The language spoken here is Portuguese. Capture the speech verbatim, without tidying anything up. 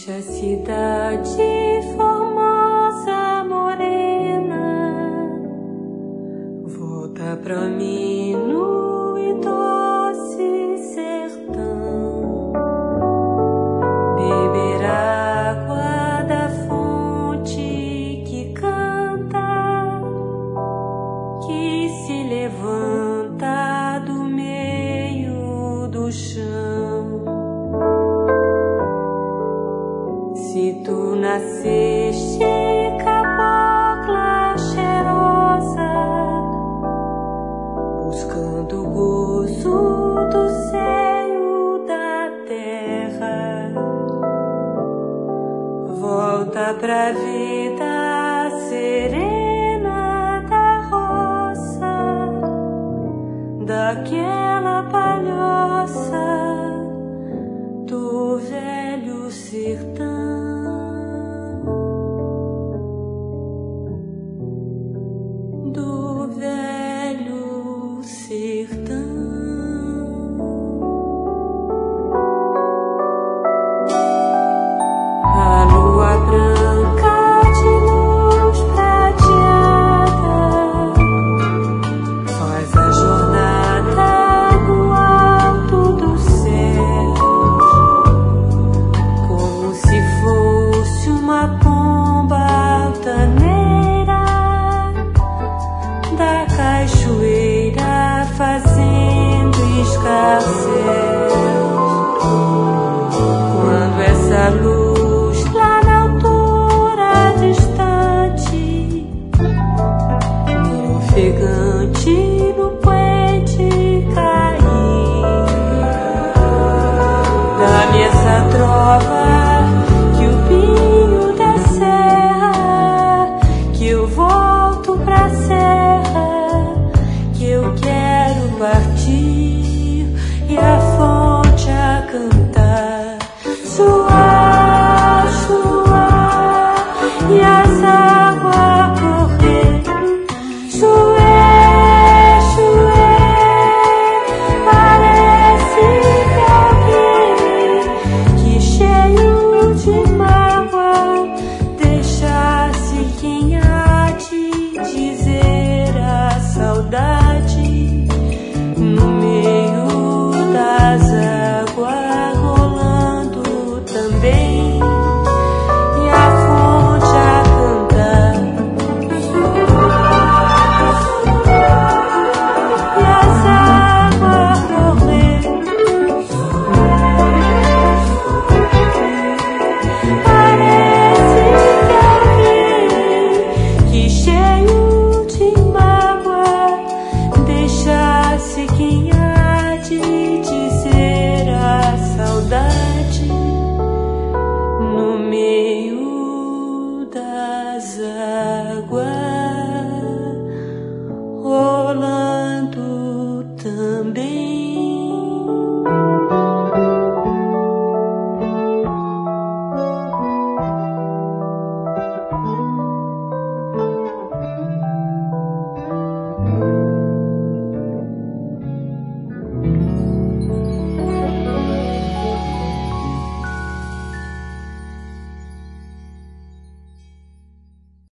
Deixa a cidade formosa, morena, volta pra mim no e doce sertão, beber água da fonte que canta, que se levanta do meio do chão. Se tu nasceste cabocla cheirosa, buscando o gozo do seio da terra, volta pra vida serena da roça, daquela palhoça do velho sertão. Do velho sertão. A lua branca de luz prateada faz a jornada no alto do céu, como se fosse uma pomba altaneira da cachoeira fazendo escarcéu.